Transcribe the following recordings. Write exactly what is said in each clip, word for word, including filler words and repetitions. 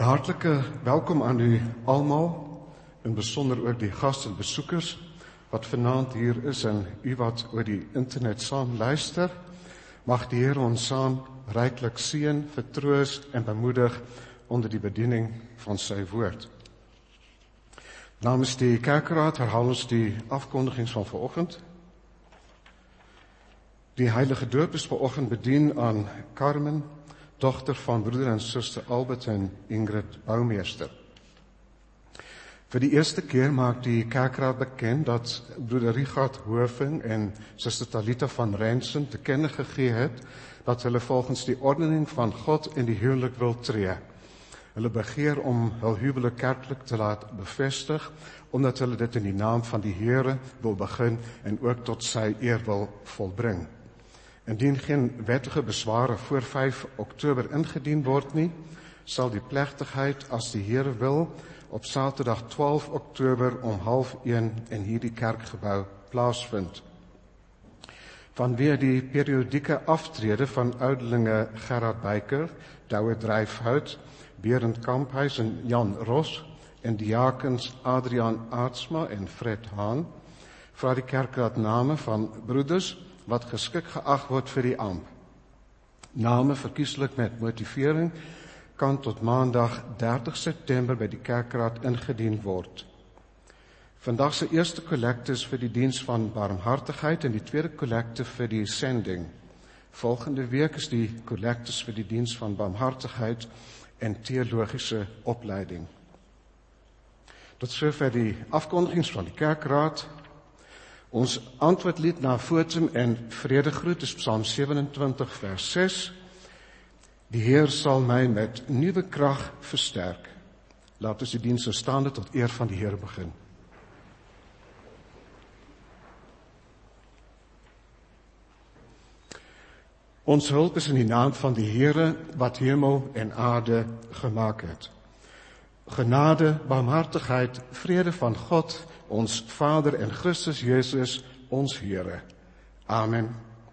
hartlike welkom aan u almal, in besonder ook die gaste en besoekers wat vanaand hier is en u wat oor die internet saam luister. Mag die Here ons saam ryklik seën, vertroos en bemoedig onder die bediening van sy woord. Namens die kerkraad herhaal ons die afkondigings van vanoggend. Die heilige doop is vanoggend bedien aan Carmen, dogter van broeder en suster Albert en Ingrid Boumeester. Vir die eerste keer maak die kerkraad bekend dat broeder Richard Hoofing en suster Talita van Rensen te kenne gegee het dat hulle volgens die ordening van God in die huwelik wil tree. Hulle begeer om hul huwelik kerklik te laat bevestig, omdat hulle dit in die naam van die Here wil begin en ook tot sy eer wil volbring. Indien geen wettige besware voor vyf Oktober ingedien word nie, sal die plegtigheid, as die Here wil, op Saterdag twaalf Oktober om half een in hierdie kerkgebou plaasvind. Vanweë die periodieke aftrede van ouderlinge Gerard Beyker, Douwe Dryfhout, Berend Kamphuis en Jan Ros en diakens Adriaan Aartsma en Fred Haan, vra die kerkraad name van broeders wat geskik geag word vir die amp. Name verkieslik met motivering kan tot maandag dertig September by die kerkraad ingedien word. Vandag se eerste kollekte is vir die diens van barmhartigheid en die tweede kollekte vir die sending. Volgende week is die kollektes vir die diens van barmhartigheid en teologiese opleiding. Tot sover die afkondigings van die kerkraad. Ons antwoordlied na Voortem en Vredegroet is Psalm sewenentwintig vers ses. Die Heer sal my met nuwe krag versterk. Laat ons die diens so staande tot eer van die Here begin. Ons hulp is in die naam van die Here wat hemel en aarde gemaak het. Genade, barmhartigheid, vrede van God, ons Vader en Christus Jesus, ons Here. Amen.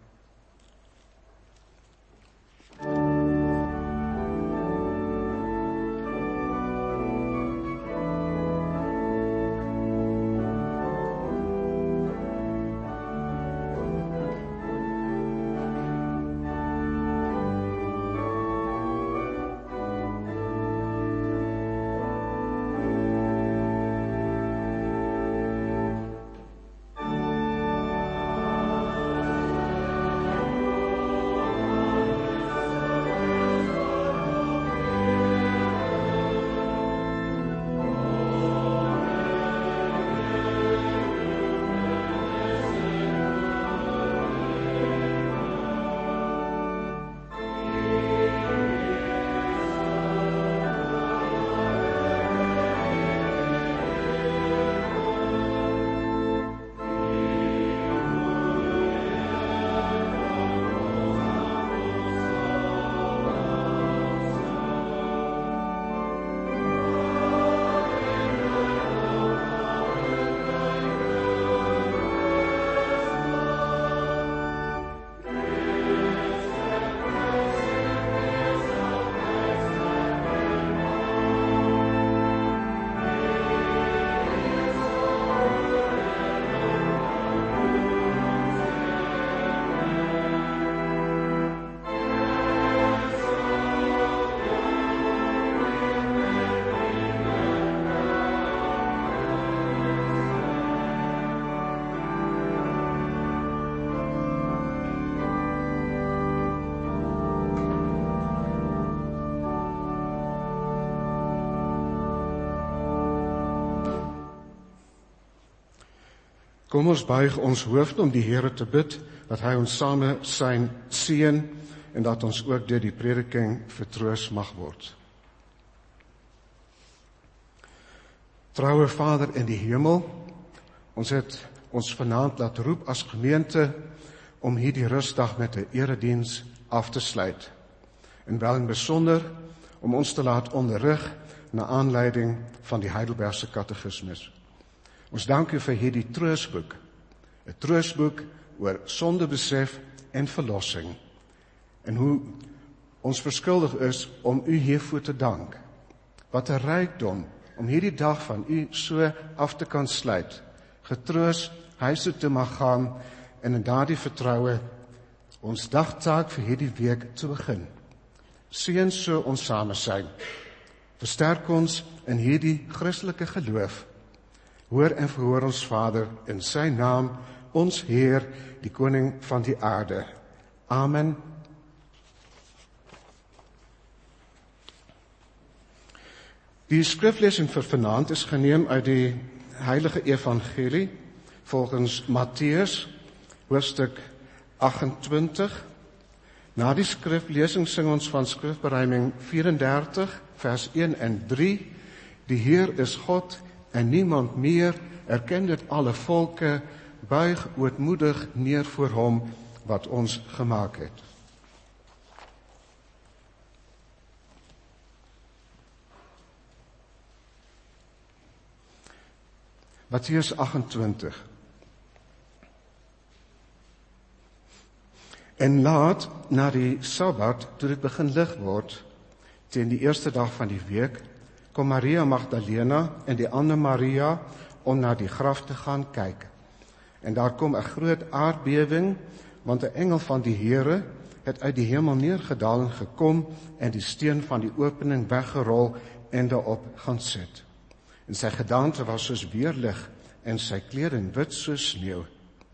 Kom ons buig ons hoofde om die Here te bid, dat hy ons same sy seën en dat ons ook deur die prediking vertroos mag word. Troue Vader in die hemel, ons het ons vanaand laat roep as gemeente om hierdie rustdag met 'n erediens af te sluit. En wel in besonder om ons te laat onderrig na aanleiding van die Heidelbergse Katekismus. Ons dank u vir hierdie troostboek, 'n troostboek oor sondebesef en verlossing, en hoe ons verskuldig is om u hiervoor te dank, Wat 'n rykdom om hierdie dag van u so af te kan sluit. Getroos huis toe te mag gaan en in daardie vertroue ons dagtaak vir hierdie week te begin. Seën so ons samesyn. Versterk ons in hierdie Christelike geloof. Hoor en verhoor ons Vader in sy naam, ons Heer, die Koning van die aarde. Amen. Die skriflesing vir vanaand is geneem uit die Heilige Evangelie volgens Matteus, hoofstuk agt-en-twintig. Na die skriflesing sing ons van skrifberuiming vyf-en-dertig, vers een en drie. Die Heer is God en niemand meer, erken dit alle volke, buig ootmoedig neer voor hom wat ons gemaak het. Matteus agt-en-twintig. En laat, na die Sabbat, toe dit begin lig word, teen die eerste dag van die week, kom Maria Magdalena en die ander Maria om na die graf te gaan kyk. En daar kom 'n groot aardbewing, want 'n engel van die Here het uit die hemel neergedaal en gekom en die steen van die opening weggerol en daarop gaan sit. En sy gedaante was soos weerlig en sy kleding wit soos sneeu.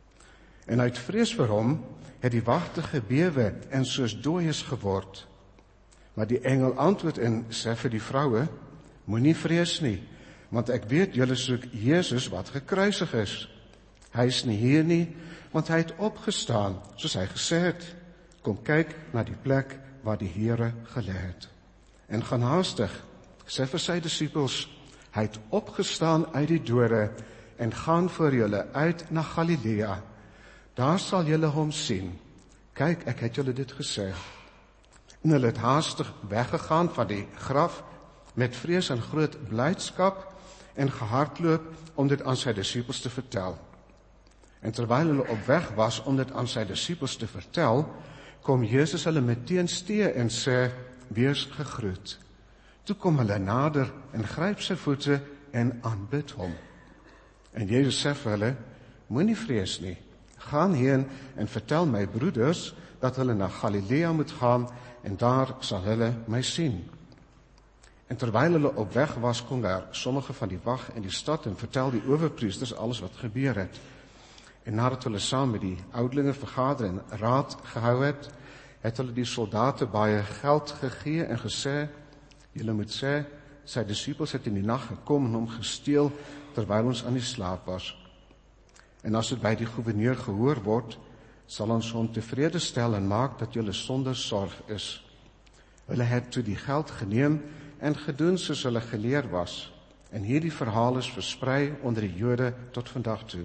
En uit vrees vir hom het die wagte gebewe en soos dooies geword. Maar die engel antwoord en sê vir die vroue, moenie vrees nie, want ek weet julle soek Jesus wat gekruisig is. Hy is nie hier nie, want hy het opgestaan, soos hy gesê het. Kom kyk na die plek waar die Here gelê het. En gaan haastig, sê vir sy disippels, hy het opgestaan uit die dode en gaan voor julle uit na Galilea. Daar sal julle hom sien. Kyk, ek het julle dit gesê. En hulle het haastig weggegaan van die graf met vrees en groot blydskap en gehardloop om dit aan sy disippels te vertel. En terwyl hulle op weg was om dit aan sy disippels te vertel, kom Jesus hulle meteen teë en sê, wees gegroet. Toe kom hulle nader en gryp sy voete en aanbid hom. En Jesus sê vir hulle, moenie vrees nie, gaan heen en vertel my broeders dat hulle na Galilea moet gaan en daar sal hulle my sien. En terwyl hulle op weg was, kom daar sommige van die wag in die stad en vertel die owerpriesters alles wat gebeur het. En nadat hulle saam met die oudelinge vergader en raad gehou het, het hulle die soldate baie geld gegee en gesê, julle moet sê, sy disippels het in die nag gekom en hom gesteel terwyl ons aan die slaap was. En as dit by die gouverneur gehoor word, sal ons hom tevrede stel en maak dat julle sonder sorg is. Hulle het toe die geld geneem en gedoen soos hulle geleer was. En hierdie verhaal is versprei onder die Jode tot vandag toe.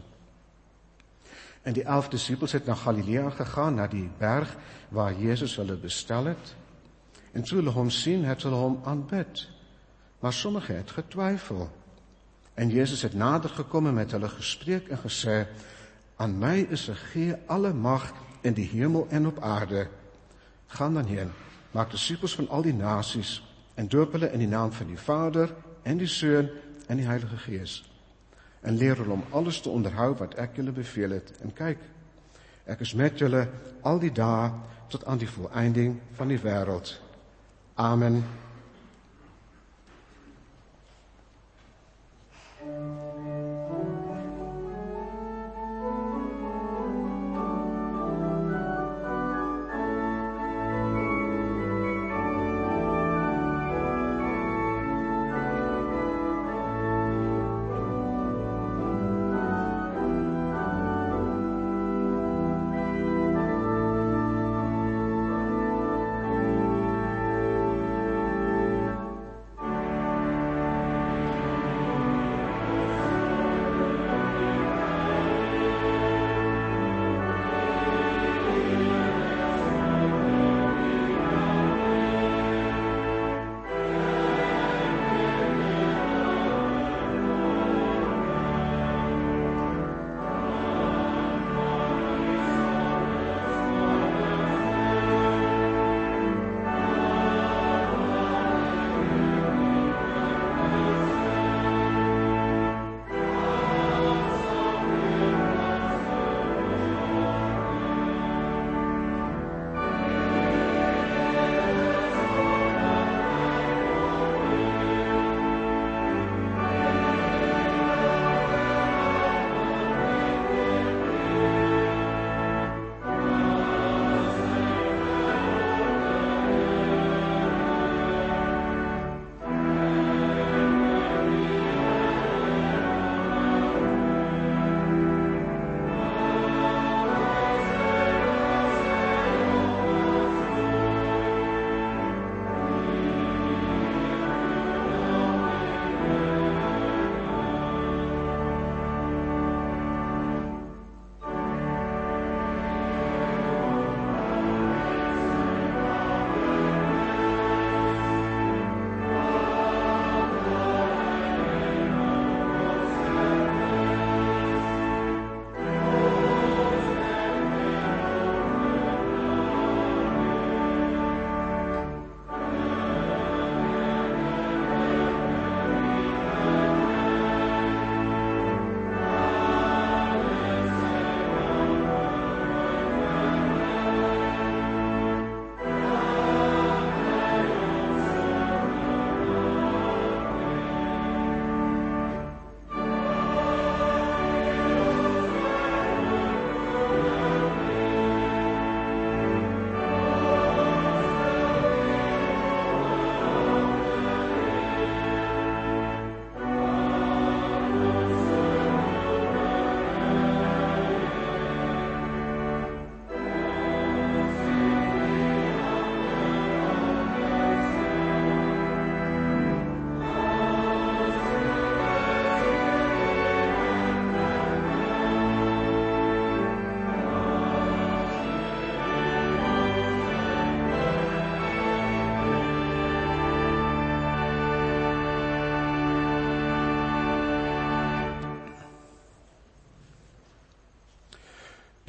En die elf disippels het na Galilea gegaan, na die berg waar Jesus hulle bestel het. En toe hulle hom sien, het hulle hom aanbid. Maar sommige het getwyfel. En Jesus het nader gekom en met hulle gespreek en gesê, aan my is gegee alle mag in die hemel en op aarde. Gaan dan heen, maak disippels van al die nasies en doop hulle in die naam van die Vader en die Seun en die Heilige Gees. En leer hulle om alles te onderhou wat ek julle beveel het. En kyk, ek is met julle al die dae tot aan die volëinding van die wêreld. Amen.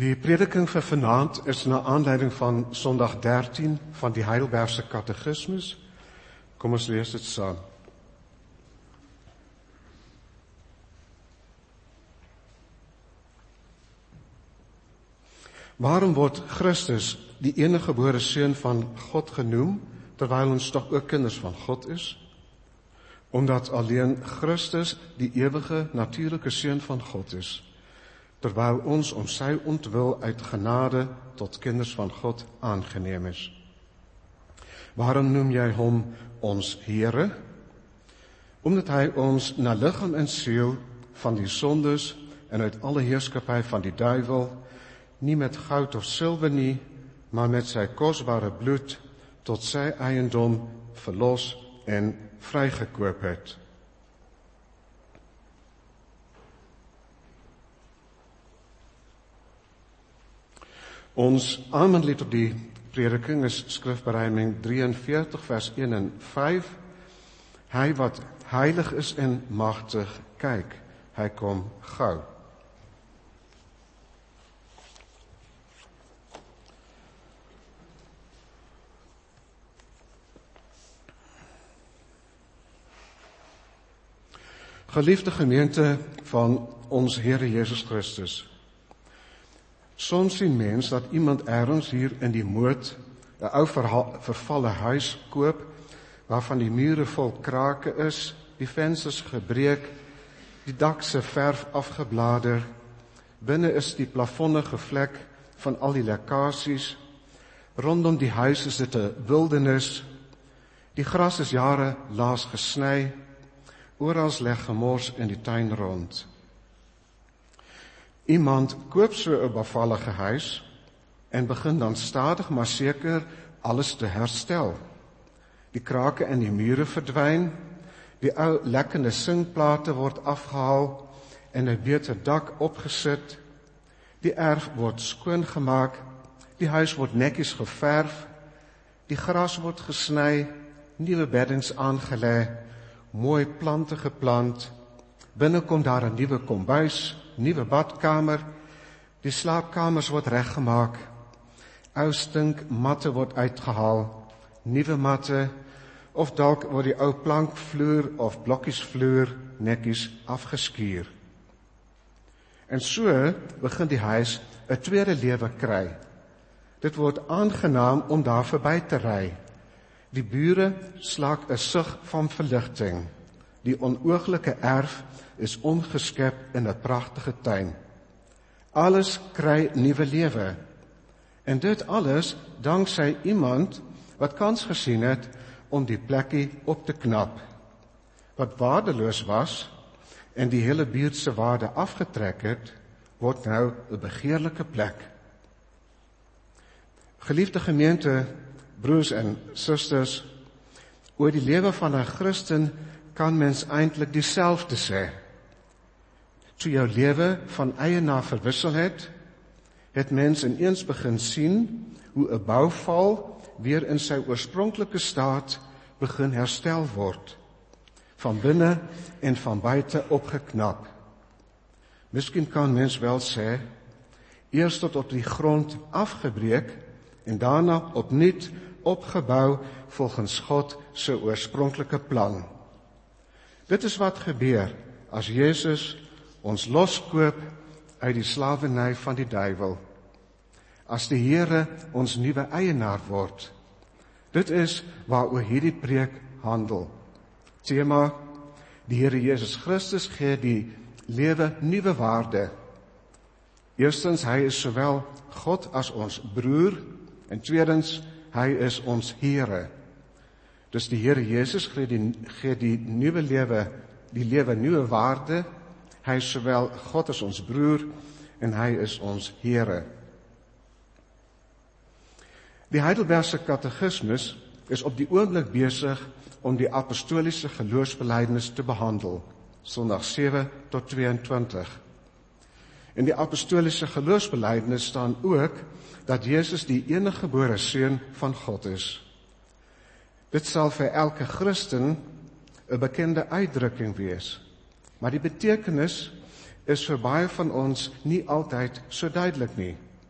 Die prediking vir vanaand is na aanleiding van Sondag dertien van die Heidelbergse Katekismus. Kom ons lees dit saam. Waarom word Christus die enige gebore seun van God genoem, terwyl ons toch ook kinders van God is? Omdat alleen Christus die ewige natuurlike seun van God is, terwyl ons om sy ontwil uit genade tot kinders van God aangeneem is. Waarom noem jy hom ons Here? Omdat hy ons na liggaam en siel van die sondes en uit alle heerskappy van die duiwel, nie met goud of silwer nie, maar met sy kosbare bloed tot sy eiendom verlos en vrygekoop het. Ons aanbevelied op die prediking is skrifberuiming drieënveertig vers een en vyf. Hy wat heilig is en magtig, kyk, hy kom gou. Geliefde gemeente van ons Here Jesus Christus, soms sien mens dat iemand ergens hier in die moed 'n ou vervalle huis koop, waarvan die mure vol krake is, die vensters gebreek, die dak se verf afgeblader, binne is die plafonne gevlek van al die lekkasies, rondom die huis is dit 'n wildernis, die gras is jare laas gesny, oral lê gemors in die tuin rond. Iemand koop so 'n bevallige huis en begin dan stadig maar seker alles te herstel. Die krake in die mure verdwyn, die ou lekkende singplate word afgehaal en 'n beter dak opgesit, die erf word skoongemaak, die huis word netjies geverf, die gras word gesny, nuwe beddings aangelê, mooi plante geplant, binne kom daar 'n nuwe kombuis, nuwe badkamer, die slaapkamers word reggemaak, ou stink matte word uitgehaal, nuwe matte, of dalk word die ou plankvloer of blokkiesvloer netjies afgeskuur. En so begin die huis 'n tweede lewe kry. Dit word aangenaam om daar verby te ry. Die bure slaak 'n sug van verligting. Die onooglike erf is omgeskep in 'n pragtige tuin. Alles kry nuwe lewe. En dit alles danksy iemand wat kans gesien het om die plekkie op te knap. Wat waardeloos was en die hele buurt se waarde afgetrek het, word nou 'n begeerlike plek. Geliefde gemeente, broers en susters, oor die lewe van 'n Christen kan mens eintlik dieselfde sê. Toe jou lewe van eienaar verwissel het, het mens ineens begin sien hoe 'n bouval weer in sy oorspronklike staat begin herstel word, van binne en van buite opgeknap. Miskien kan mens wel sê, eers tot op die grond afgebreek en daarna opnuut opgebou volgens God se oorspronklike plan. Dit is wat gebeur as Jesus ons loskoop uit die slawerny van die duiwel. As die Here ons nuwe eienaar word. Dit is waaroor hierdie preek handel. Tema: die Here Jesus Christus gee die lewe nuwe waarde. Eerstens, hy is sowel God as ons broer, en tweedens, hy is ons Here. Dus die Here Jesus gee die, gee die nuwe lewe, die lewe nuwe waarde. Hy is sowel God as ons broer en hy is ons Here. Die Heidelbergse Katekismus is op die oomblik besig om die apostoliese geloofsbelijdenis te behandel, Sondag sewe tot tweeëntwintig. In die apostoliese geloofsbelijdenis staan ook dat Jezus die enige gebore seun van God is. Dit sal vir elke Christen 'n bekende uitdrukking wees, maar die betekenis is vir baie van ons nie altyd so duidelik nie.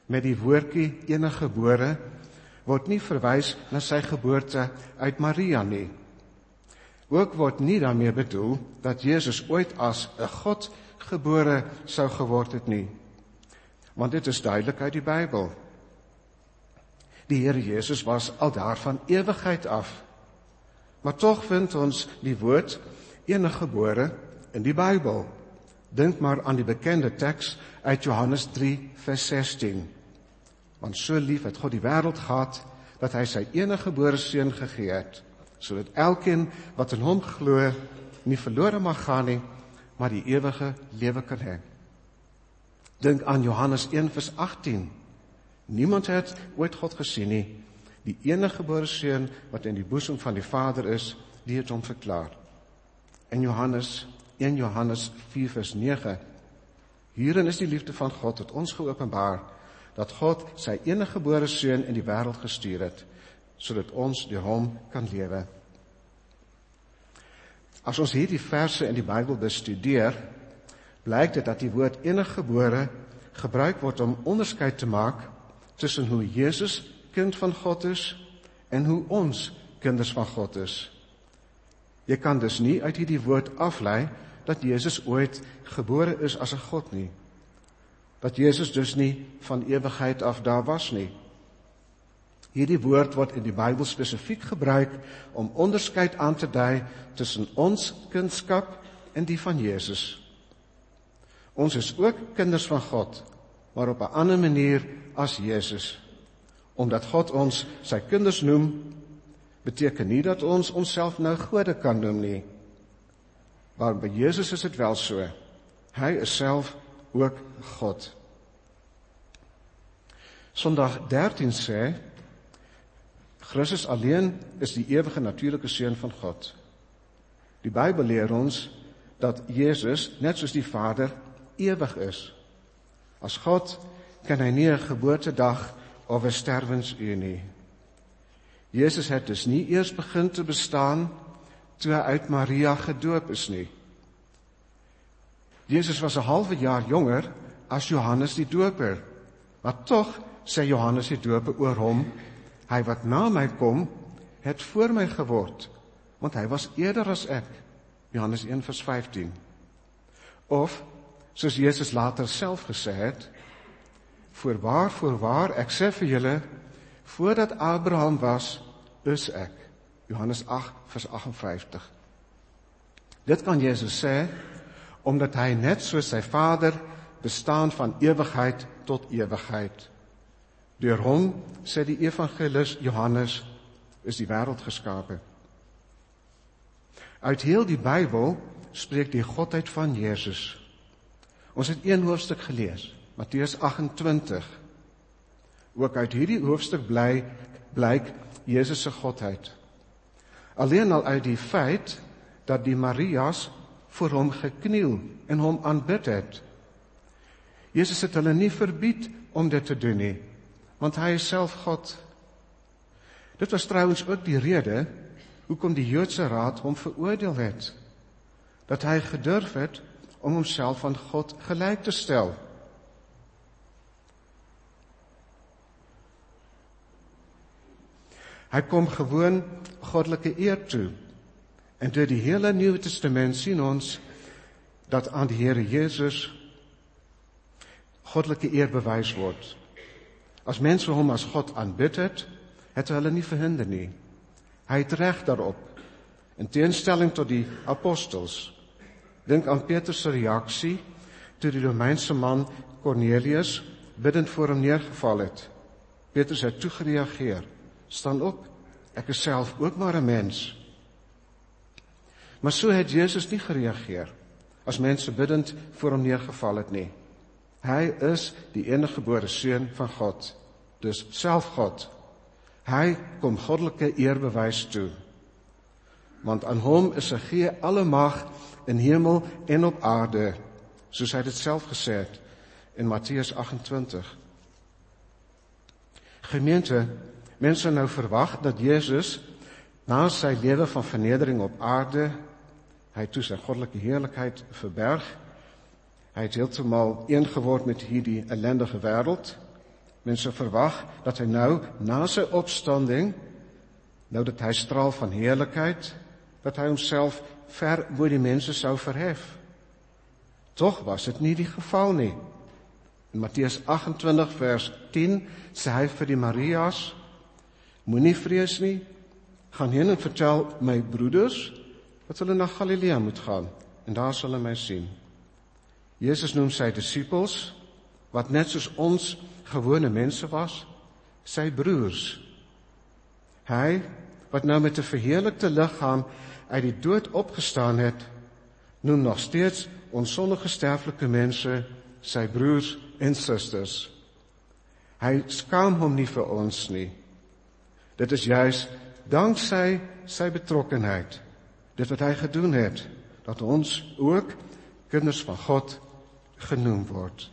met die woordjie eniggebore word nie verwys na sy geboorte uit Maria nie. Ook word nie daarmee bedoel dat Jesus ooit as 'n God gebore sou geword het nie, want dit is duidelik uit die Bybel. Die Here Jesus was al daar van ewigheid af, maar tog vind ons die woord eniggebore in die Bybel. Dink maar aan die bekende teks uit Johannes drie vers sestien. Want so lief het God die wêreld gehad, dat hy sy eniggebore seun gegee het, sodat elkeen wat in hom glo, nie verlore mag gaan nie, maar die ewige lewe kan hê. Dink aan Johannes een vers agttien. Niemand het ooit God gesien nie. Die eniggebore seun wat in die boesem van die Vader is, die het hom verklaar. En Johannes, een Johannes vier vers nege. Hierin is die liefde van God tot ons geopenbaar, dat God sy eniggebore seun in die wêreld gestuur het, sodat ons deur hom kan lewe. As ons hierdie verse in die Bybel bestudeer, blyk dit dat die woord eniggebore gebruik word om onderskeid te maak tussen hoe Jesus kind van God is en hoe ons kinders van God is. Jy kan dus nie uit hierdie woord aflei dat Jesus ooit gebore is as 'n God nie. Dat Jesus dus nie van ewigheid af daar was nie. Hierdie woord word in die Bybel spesifiek gebruik om onderskeid aan te dui tussen ons kindskap en die van Jesus. Ons is ook kinders van God, maar op 'n ander manier as Jesus. Omdat God ons sy kinders noem, beteken nie dat ons onsself nou gode kan noem nie. Maar by Jesus is dit wel so. Hy is self ook God. Sondag dertien sê, Christus alleen is die ewige natuurlike seun van God. Die Bybel leer ons dat Jesus, net soos die Vader, ewig is. As God kan hy nie 'n geboortedag of 'n sterwensuur nie. Jesus het dus nie eers begin te bestaan toe hy uit Maria gedoop is nie. Jesus was 'n halwe jaar jonger as Johannes die Doper, maar tog sê Johannes die Doper oor hom, hy wat na my kom, het voor my geword, want hy was eerder as ek. Johannes een vers vyftien. Of, soos Jesus later self gesê het, voorwaar, voorwaar, ek sê vir julle, voordat Abraham was, is ek. Johannes agt vers agt en vyftig. Dit kan Jesus sê, omdat hy net soos sy Vader bestaan van ewigheid tot ewigheid. Deur hom, sê die evangelis Johannes, is die wêreld geskape. Uit heel die Bybel spreek die godheid van Jesus. Ons het een hoofstuk gelees, Matteus agt-en-twintig. Ook uit hierdie hoofstuk bly, blyk Jesus se godheid. Alleen al uit die feit dat die Marias voor hom gekniel en hom aanbid het. Jesus het hulle nie verbied om dit te doen nie, want hy is self God. Dit was trouwens ook die rede hoekom die Joodse Raad hom veroordeel het, dat hy gedurf het om homself aan God gelyk te stel. Hy kom gewoon goddelike eer toe. En deur die hele Nuwe Testament sien ons dat aan die Here Jesus goddelike eer bewys word. As mense hom as God aanbid het, het hulle nie verhinder nie. Hy het reg daarop, in teenstelling tot die apostels. Dink aan Petrus se reaksie toe die Romeinse man Cornelius biddend voor hom neergeval het. Petrus het toe gereageer, staan op, ek is self ook maar 'n mens. Maar so het Jesus nie gereageer, as mense biddend voor hom neergeval het nie. Hy is die eniggebore seun van God, dus self God. Hy kom goddelike eer bewys toe. Want aan hom is gegee alle mag in hemel en op aarde, soos hy dit self gesê het in Matteus agt-en-twintig. Gemeente, mense nou verwag dat Jesus na sy lewe van vernedering op aarde, hy toe sy goddelike heerlikheid verberg, hy het heeltemal een geword met hierdie ellendige wêreld, Mense verwag dat hy nou, na sy opstanding, nou dat hy straal van heerlikheid, dat hy homself ver bo die mense sou verhef. Tog was dit nie die geval nie. In Matteus agt-en-twintig vers tien sê hy vir die Maria's, moenie vrees nie, gaan heen en vertel my broeders, dat hulle na Galilea moet gaan, en daar sal hulle my sien. Jesus noem sy disippels, wat net soos ons gewone mense was, sy broers. Hy, wat nou met 'n verheerlikte liggaam uit die dood opgestaan het, noem nog steeds ons sondige sterflike mense sy broers en susters. Hy skaam hom nie vir ons nie. Dit is juis danksy sy betrokkenheid, dit wat hy gedoen het, dat ons ook kinders van God genoem word.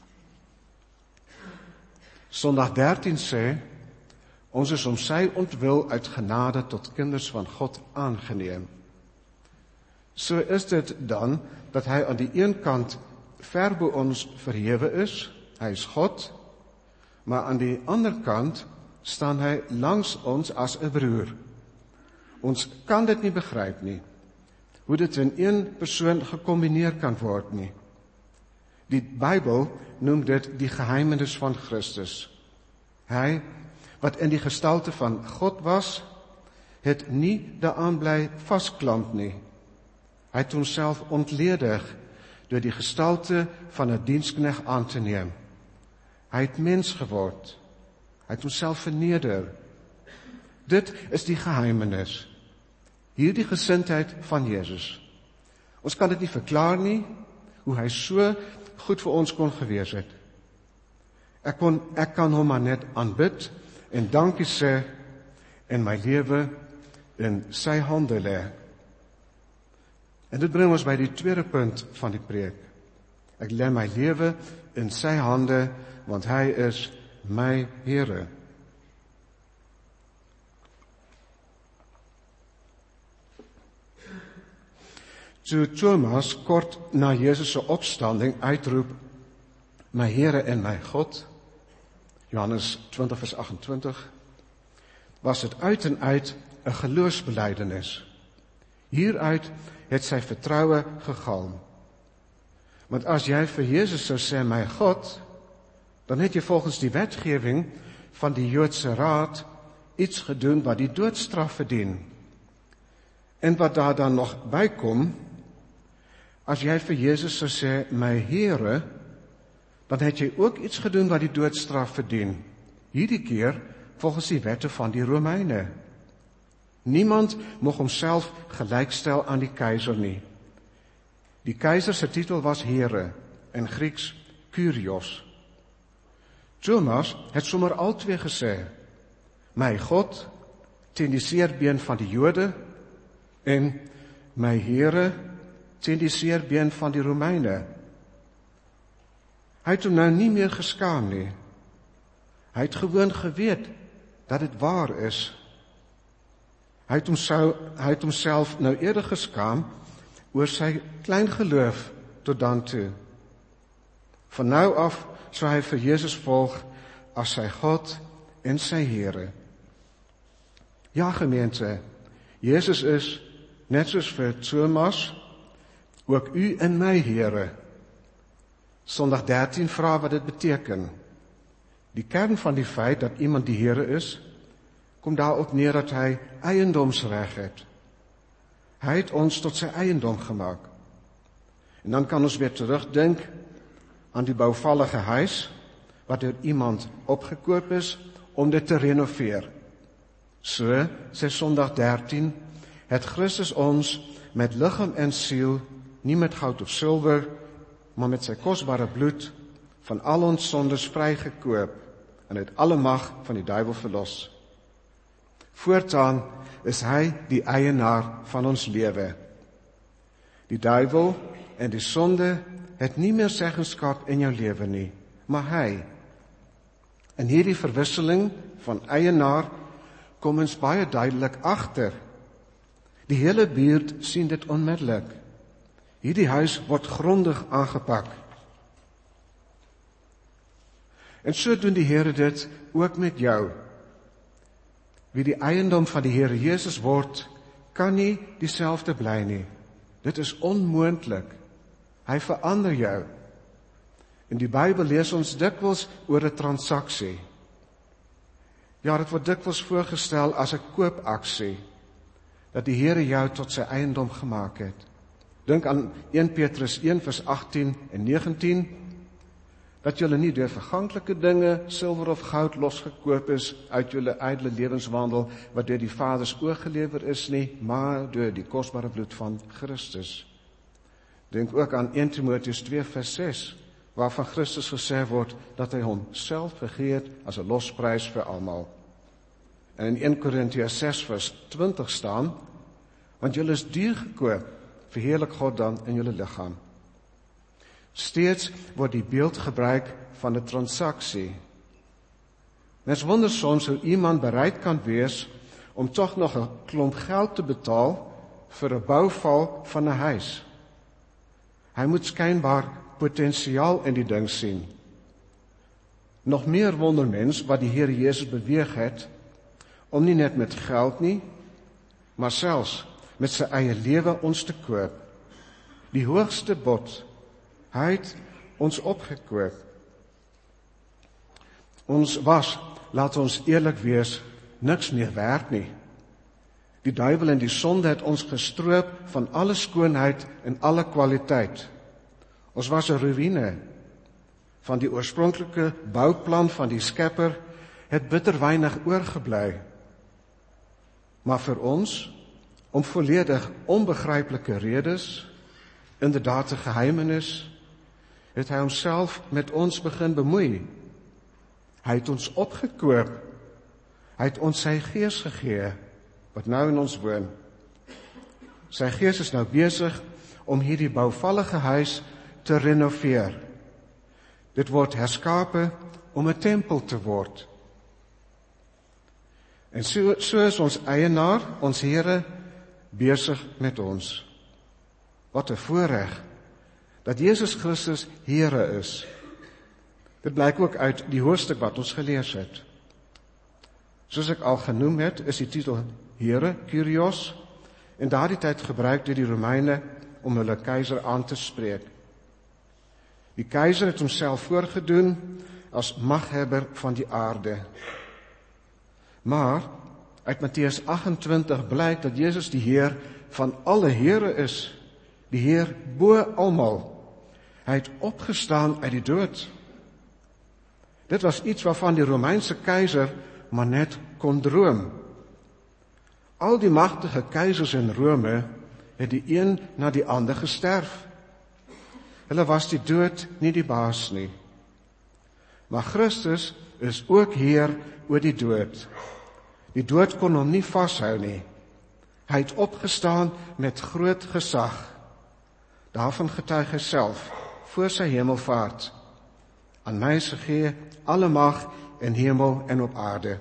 Sondag dertien sê, ons is om sy ontwil uit genade tot kinders van God aangeneem. So is dit dan, dat hy aan die een kant ver bo ons verhewe is, hy is God, maar aan die ander kant staan hy langs ons as 'n broer. Ons kan dit nie begryp nie, hoe dit in een persoon gekombineer kan word nie. Die Bybel noem dit die geheimenis van Christus. Hy, wat in die gestalte van God was, het nie daaraan bly vasklamp nie. Hy het homself ontledig deur die gestalte van 'n diensknegt aan te neem. Hy het mens geword. Hy het homself verneder. Dit is die geheimenis. Hierdie gesindheid van Jesus. Ons kan dit nie verklaar nie, hoe hy so goed vir ons kon gewees het. Ek, kon, ek kan hom maar net aanbid en dankie sê en my lewe in sy hande lê. En dit bring ons by die tweede punt van die preek. Ek lê my lewe in sy hande, want hy is my Here. Toe Thomas kort na Jesus se opstanding uitroep, my Here en my God, Johannes twintig vers agt-en-twintig, was dit uit en uit 'n geloofsbelydenis. Hieruit het sy vertroue gegalm. Want as jy vir Jesus sou sê, my God, dan het jy volgens die wetgewing van die Joodse Raad iets gedoen wat die doodstraf verdien. En wat daar dan nog bykom, as jy vir Jesus sou sê, my Here, dan het jy ook iets gedoen wat die doodstraf verdien. Hierdie keer volgens die wette van die Romeine. Niemand mocht homself gelykstel aan die keiser nie. Die keiser se titel was Here, in Grieks Kyrios. Thomas het sommer al twee gesê, my God, teen die seerbeen van die Jode, en my Here, teen die seerbeen van die Romeine. Hy het hom nou nie meer geskaam nie. Hy het gewoon geweet dat dit waar is. Hy het, homself, hy het homself nou eerder geskaam oor sy klein geloof tot dan toe. Van nou af sou hy vir Jesus volg as sy God en sy Here. Ja, gemeente, Jesus is, net soos vir Thomas, ook u en my Here. Sondag dertien vra wat dit beteken. Die kern van die feit dat iemand die Here is, kom daarop neer dat hy eiendomsreg het. Hy het ons tot sy eiendom gemaak. En dan kan ons weer terugdink aan die bouvallige huis, wat deur iemand opgekoop is, om dit te renoveer. So, sê Sondag dertien, het Christus ons met liggaam en siel, nie met goud of silwer, maar met sy kosbare bloed, van al ons sondes vrygekoop, en het alle mag van die duiwel verlos. Voortaan is hy die eienaar van ons lewe. Die duiwel en die sonde het nie meer seggenskap in jou lewe nie, maar hy. In hierdie verwisseling van eienaar kom ons baie duidelik agter. Die hele buurt sien dit onmiddellik. Hierdie huis word grondig aangepak. En so doen die Here dit ook met jou. Wie die eiendom van die Here Jesus word, kan nie dieselfde bly nie. Dit is onmoontlik. Hy verander jou. In die Bybel lees ons dikwels oor 'n transaksie. Ja, dit word dikwels voorgestel as 'n koopaksie, dat die Here jou tot sy eiendom gemaak het. Dink aan Eerste Petrus een vers agttien en negentien, dat julle nie deur verganklike dinge, silwer of goud losgekoop is uit julle ydelle lewenswandel, wat deur die Vaders oorgelewer is nie, maar deur die kosbare bloed van Christus. Dink ook aan Eerste Timoteus twee vers ses, waarvan Christus gesê word dat hy homself gegee het as 'n losprys vir almal. En in Eerste Korintiërs ses vers twintig staan, want julle is duur gekoop, verheerlik God dan in julle liggaam. Steeds word die beeld gebruik van 'n transaksie. Mens wonder soms hoe iemand bereid kan wees om tog nog 'n klomp geld te betaal vir 'n bouval van 'n huis. Hy moet skynbaar potensiaal in die ding sien. Nog meer wonder mens wat die Here Jesus beweeg het om nie net met geld nie, maar selfs met sy eie lewe ons te koop. Die hoogste bod, hy het ons opgekoop. Ons was, laat ons eerlik wees, niks meer werd nie. Die duiwel en die sonde het ons gestroop van alle skoonheid en alle kwaliteit. Ons was 'n ruïne. Van die oorspronklike bouplan van die Skepper het bitter weinig oorgebly. Maar vir ons, om volledig onbegryplike redes, inderdaad 'n geheimenis, het hy homself met ons begin bemoei. Hy het ons opgekoop. Hy het ons sy gees gegee, wat nou in ons woon. Sy gees is nou besig om hierdie bouvallige huis te renoveer. Dit word herskape om 'n tempel te word. En so, so is ons eienaar, ons Here, besig met ons. Wat 'n voorreg dat Jesus Christus Here is. Dit blyk ook uit die hoofstuk wat ons gelees het. Soos ek al genoem het, is die titel Here, Kyrios, in daardie tyd gebruik deur die Romeine om hulle keiser aan te spreek. Die keiser het homself voorgedoen as maghebber van die aarde. Maar uit Matteus agt-en-twintig blyk dat Jesus die Heer van alle Here is, die Heer bo almal. Hy het opgestaan uit die dood. Dit was iets waarvan die Romeinse keiser maar net kon droom. Al die magtige keisers in Rome het die een na die ander gesterf. Hulle was die dood nie die baas nie. Maar Christus is ook Heer oor die dood. Die dood kon hom nie vashou nie. Hy het opgestaan met groot gesag. Daarvan getuig hy self voor sy hemelvaart. Aan my is gegee alle mag in hemel en op aarde.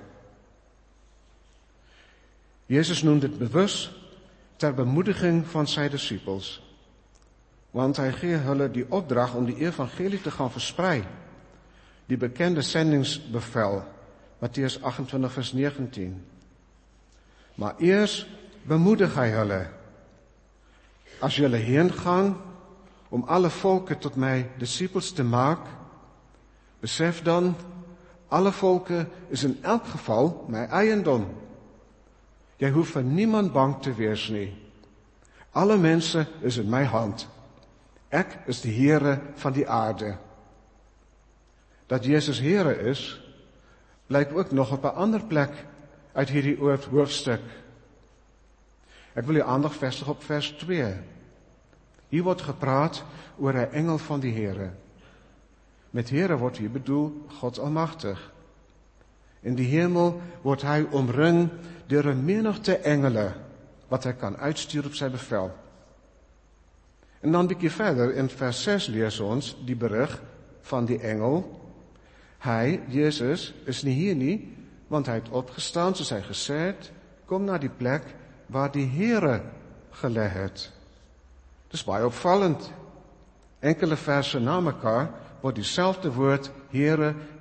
Jesus noem dit bewus ter bemoediging van sy disippels, want hy gee hulle die opdrag om die evangelie te gaan versprei, die bekende sendingsbevel, Matteus agt-en-twintig vers negentien. Maar eers bemoedig hy hulle, as julle heen gaan om alle volke tot my disippels te maak, besef dan, alle volke is in elk geval my eiendom. Jy hoef vir niemand bang te wees nie. Alle mense is in my hand. Ek is die Here van die aarde. Dat Jesus Here is, blyk ook nog op 'n ander plek uit hierdie hoofstuk. Ek wil u aandag vestig op vers twee. Hier word gepraat oor 'n engel van die Here. Met Here word hier bedoel God Almagtig. In die hemel word hy omring deur 'n menigte engele wat hy kan uitstuur op sy bevel. En dan 'n bietjie verder in vers ses lees ons die berig van die engel. Hy, Jesus, is nie hier nie, want hy het opgestaan soos hy gesê het, kom na die plek waar die Here gelê het. Dis baie opvallend. Enkele verse na mekaar word dieselfde woord Here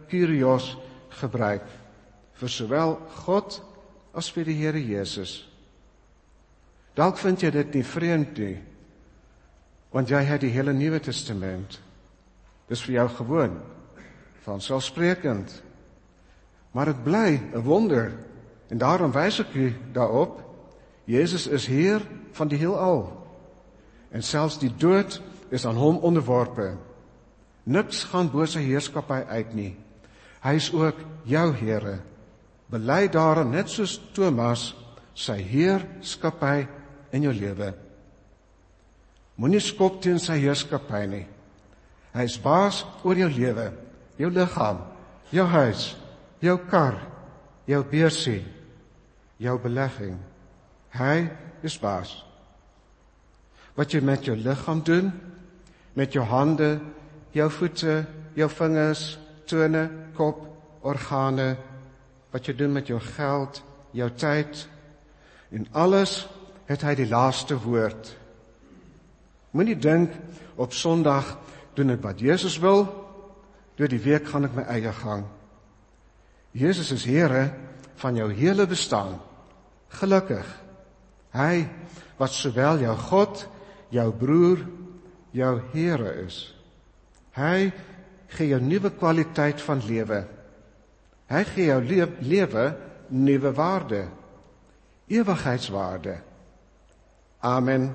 Kyrios gebruik, vir sowel God as vir die Here Jesus. Dalk vind jy dit nie vreemd nie, want jy het die hele Nuwe Testament. Dis vir jou gewoon, vanselfsprekend. Maar het bly 'n wonder, en daarom wys ek u daarop, Jezus is Heer van die heelal. En selfs die dood is aan hom onderworpe. Niks gaan bo sy heerskappy uit nie. Hy is ook jou Here. Bely daarom net soos Thomas sy heerskappy in jou lewe. Moenie skop teen sy heerskappy nie. Hy is baas oor jou lewe, jou liggaam, jou huis, jou kar, jou beursie, jou belegging. Hy is baas. Wat jy met jou liggaam doen, met jou hande, jou voete, jou vingers, tone, kop, organe, wat jy doen met jou geld, jou tyd, en alles het hy die laaste woord. Moenie dink, op Sondag doen ek wat Jesus wil, deur die week gaan ek my eie gang. Jesus is Here van jou hele bestaan. Gelukkig, hy wat sowel jou God, jou broer, jou Here is. Hy gee jou nuwe kwaliteit van lewe. Hy gee jou le- lewe nuwe waarde, ewigheidswaarde. Amen.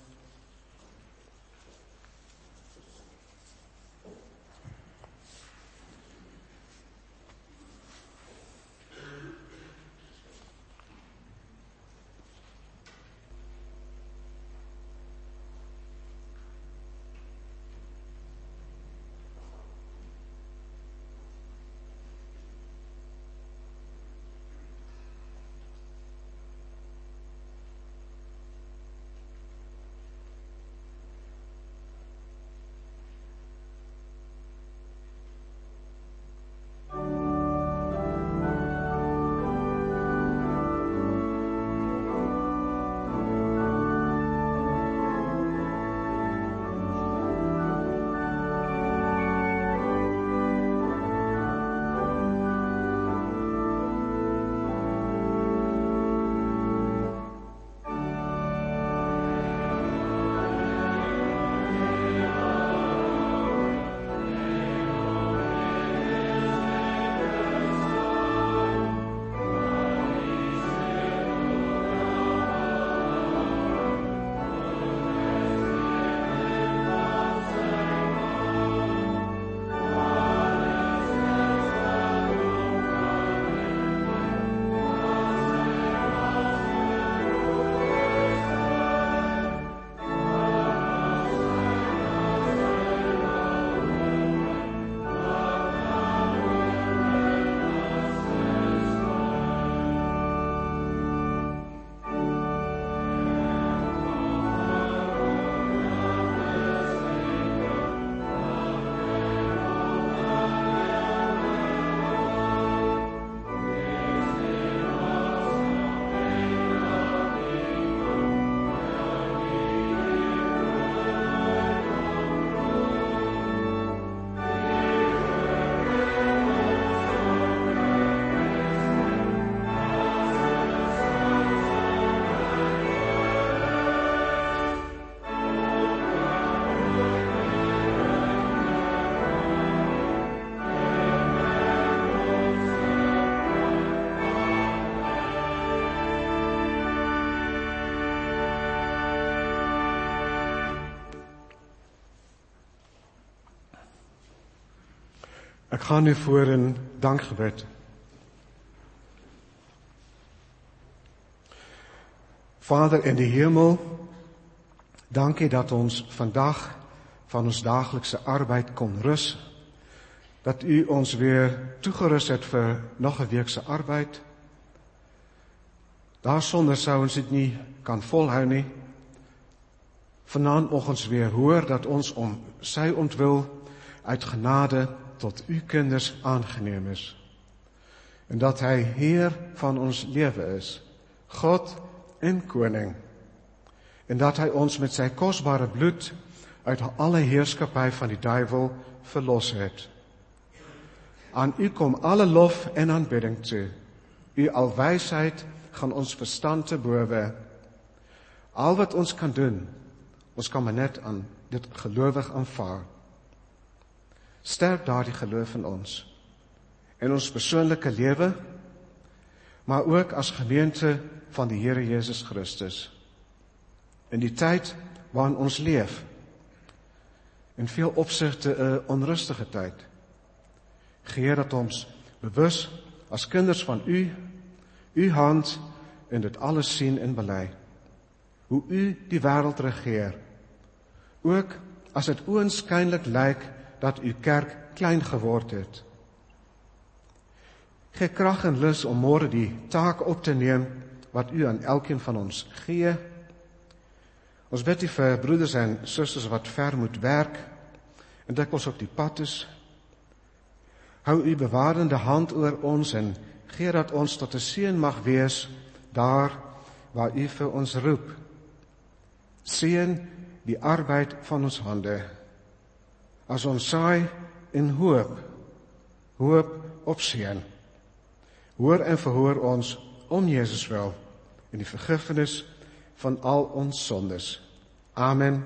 Ek gaan nu voor in dankgebed. Vader in die hemel, dankie dat ons vandag van ons daaglikse arbeid kon rus, dat u ons weer toegerus het vir nog 'n week se arbeid. Daarsonder sou ons dit nie kan volhou nie. Vanaand mag ons weer hoor dat ons om sy ontwil uit genade tot u kinders aangeneem is. En dat hy Heer van ons lewe is, God en Koning. En dat hy ons met sy kosbare bloed uit alle heerskappy van die duiwel verlos het. Aan u kom alle lof en aanbidding toe. U alwysheid gaan ons verstand te bowe. Al wat ons kan doen, ons kan maar net aan dit gelowig aanvaar. Sterk daardie geloof in ons, in ons persoonlike lewe, maar ook as gemeente van die Here Jesus Christus. In die tyd waarin ons leef, in veel opsigte 'n onrustige tyd, gee dat ons bewus as kinders van u, u hand in dit alles sien en bely. Hoe u die wêreld regeer, ook as dit oënskynlik lyk dat u kerk klein geword het. Gee krag en lus om môre die taak op te neem wat u aan elkeen van ons gee. Ons bid u vir broeders en susters wat ver moet werk en dikwels op die pad is. Hou u bewarende hand oor ons en gee dat ons tot 'n seën mag wees daar waar u vir ons roep. Seën die arbeid van ons hande. As ons saai in hoop, hoop op seën. Hoor en verhoor ons om Jezus wil in die vergifnis van al ons sondes. Amen.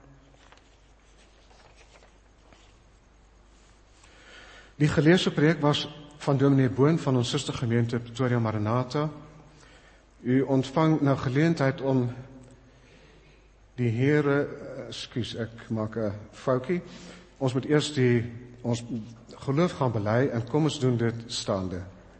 Die geleesde preek was van dominee Boon van ons sustergemeente Pretoria Maranatha. U ontvang nou geleentheid om die Here, ekskuus, ek maak 'n foutjie. Ons moet eers die ons geloof gaan bely en kom ons doen dit staande.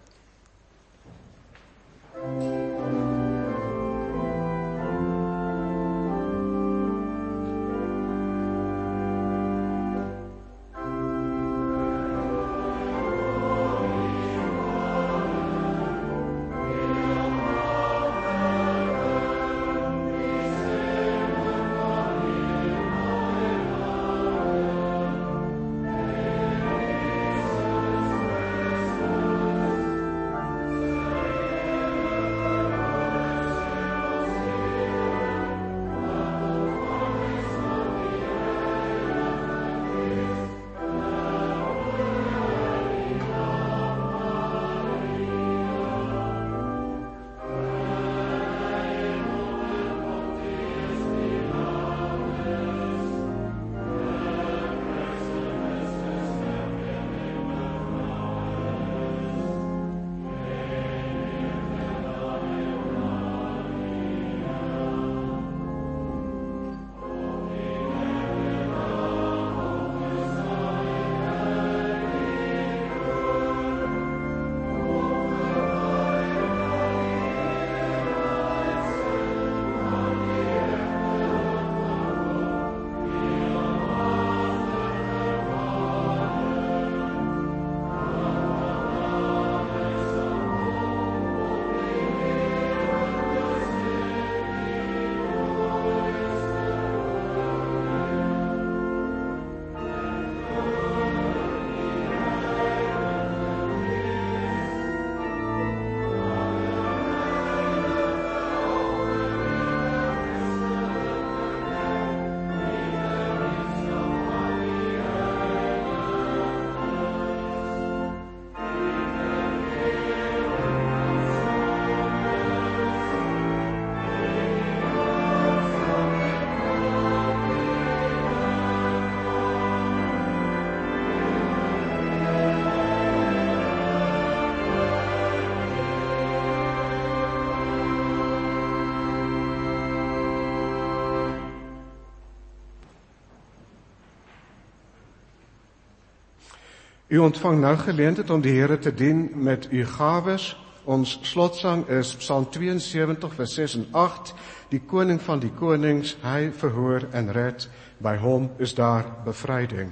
U ontvang nou geleentheid om die Here te dien met u gawes. Ons slotsang is Psalm tweeënsewentig vers ses en agt. Die koning van die konings, hy verhoor en red. By hom is daar bevryding.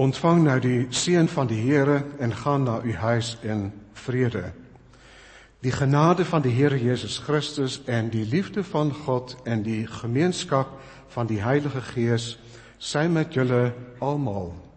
Ontvang nou die seën van die Here en gaan na u huis in vrede. Die genade van die Here Jesus Christus en die liefde van God en die gemeenskap van die Heilige Gees sy met julle almal.